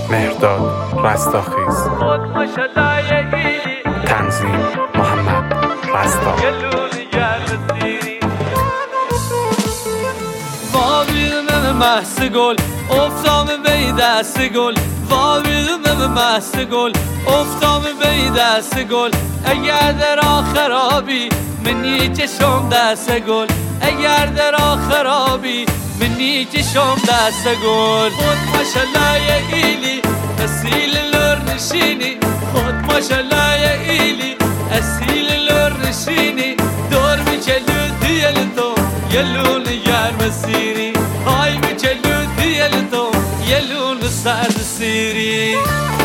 مهرداد رستاخیز، تنظیم محمد رستا. وابیدم محس گل افتام بی دست گل، وابیدم محس گل افتام بی دست گل. اگر در آخرابی منی چشم دست گل، اگر در آخرابی منی چشم دست گل. خود ماشالله ایلی اصیل لور نشینی، خود ماشالله ایلی اصیل لور نشینی. دور میچلو دیل تو یلون گر مسیری، های میچلو دیل تو یلون سرد سیری.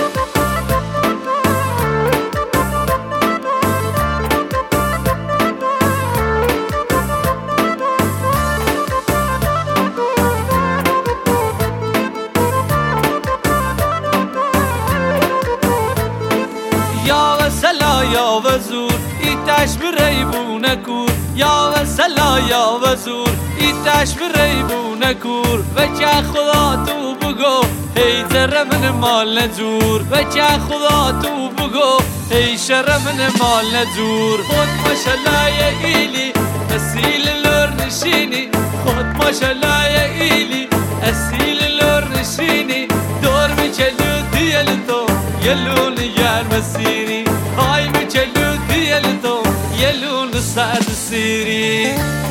یا وسلا یا وزور ایتش بریبونه کور، یا وسلا یا وزور ایتش بریبونه کور. و چه خدا تو بگو ای ذره من مال نجور، و چه خدا تو بگو ای شر من مال نجور. خود ماشالله ایلی اصیل لور نشینی، خود ماشالله ایلی اصیل لور نشینی. دور میچلو دیل تو یلون گر مسیری، های میچلو دیل تو یلون سرد سیری.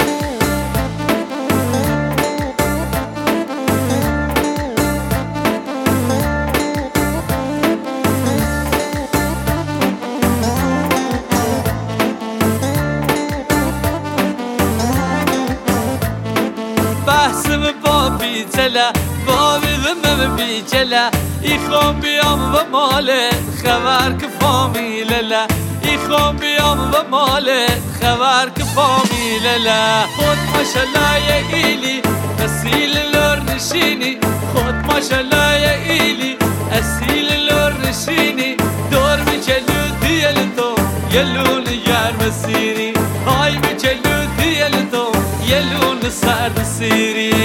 بحثم با بیچله بابیدم بیچله، ایخوام بیام و ماله خبر که فامیله، ایخوام بیام و ماله خبر که فامیله. خود ماشالله ایلی اصیل لور نشینی، خود ماشالله ایلی اصیل لور نشینی. دور میچلو دیل تو یلون گر مسیری، های میچلو دیل تو یلون سرد سیری.